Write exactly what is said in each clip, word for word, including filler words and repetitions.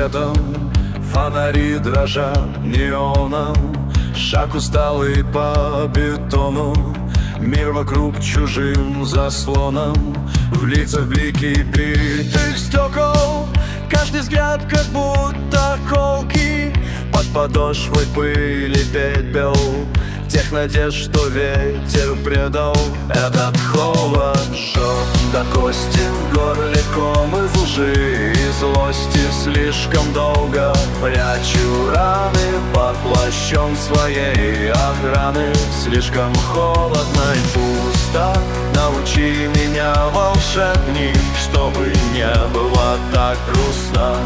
светом, фонари дрожат неоном. Шаг усталый по бетону, мир вокруг чужим заслоном. В лицах блики битых стекол, каждый взгляд как будто колки. Под подошвой пыли пепел тех надежд, что ветер предал. Этот холод жжет до кости, в горле ком из лжи и злости. Слишком долго прячу раны под плащом своей охраны. Слишком холодно и пусто, научи меня, волшебник, чтобы не было так грустно.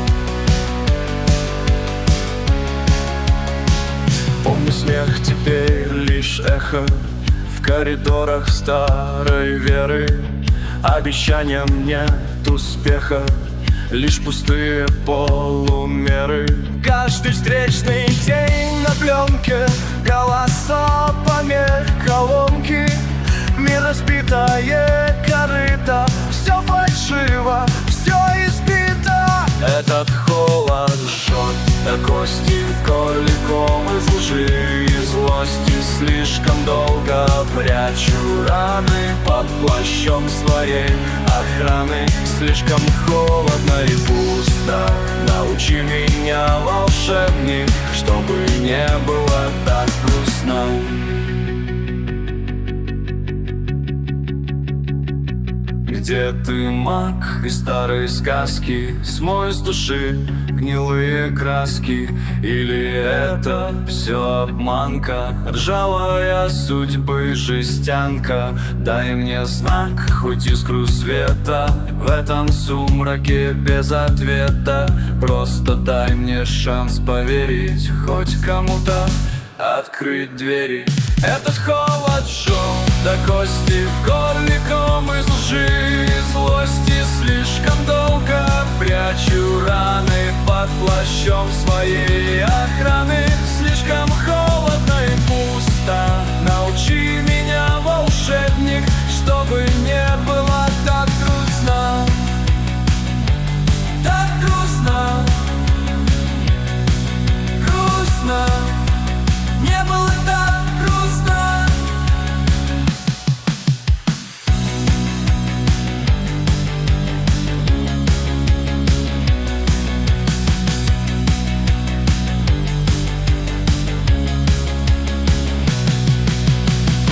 Помню смех, теперь лишь эхо в коридорах старой веры. Обещаниям нет успеха, лишь пустые полумеры. Каждый встречный день на пленке, голоса помех колонки. Мир разбитое корыто, все фальшиво, все избито. Этот холод жжет до кости, в горле ком из лжи и злости. Слишком долго прячу раны под плащом своей охраны. Слишком холодно и пусто, научи меня, волшебник, чтобы не было так грустно. Где ты, маг из старой сказки? Смой с души гнилые краски. Или это все обманка, ржавая судьбы жестянка? Дай мне знак, хоть искру света в этом сумраке без ответа. Просто дай мне шанс поверить, хоть кому-то открыть двери. Этот холод жжет до кости, в горле ком из лжи и злости. Слишком долго прячу раны под плащом своей охраны.